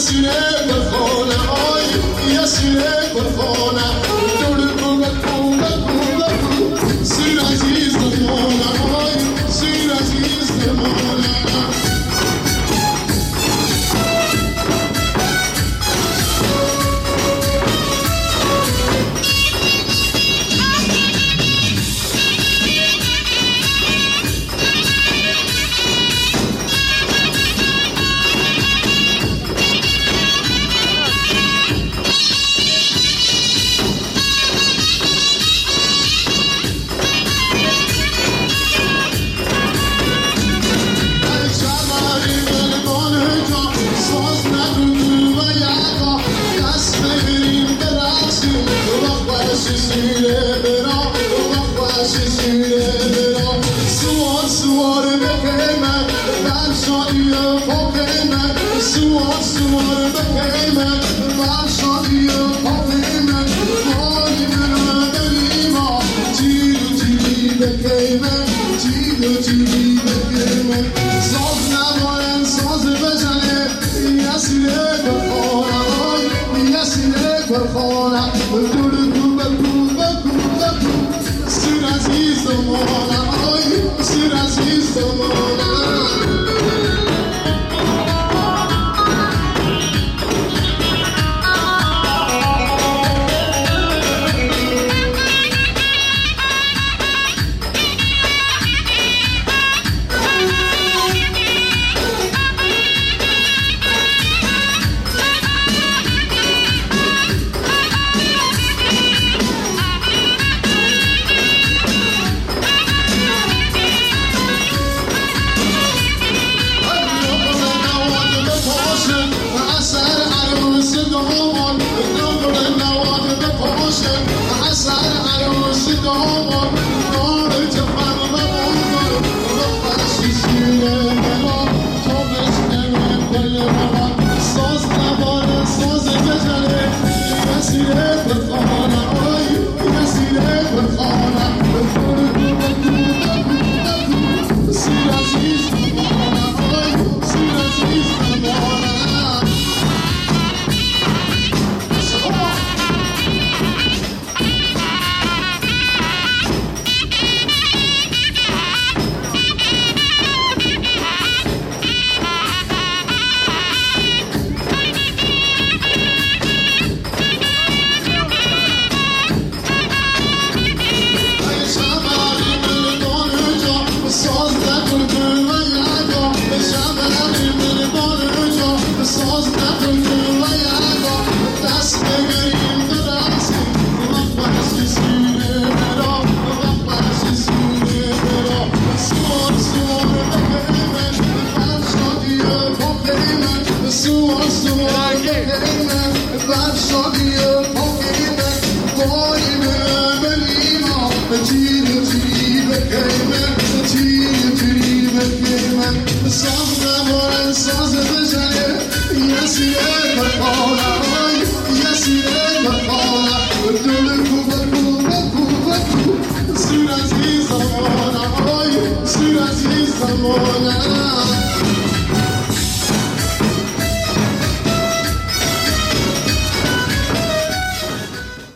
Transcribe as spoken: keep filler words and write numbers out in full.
یسیره برخانه آی یسیره برخانه دور بوبه بوبه بوبه سیر عزیز دمانه آی سیر عزیز دمانه سوار سوار بکیمه بر شادی پاکیمه سوار سوار بکیمه بر شادی پاکیمه مای منو بلیما جیل و جیلی بکیمه جیل و جیلی بکیمه ساز نباید ساز بزنه یسیره برخانه آی یسیره برخانه دور کوبه کوبه کوبه سیر عزیز دمانه آی سیر عزیز دمانه سیر عزیز زمانه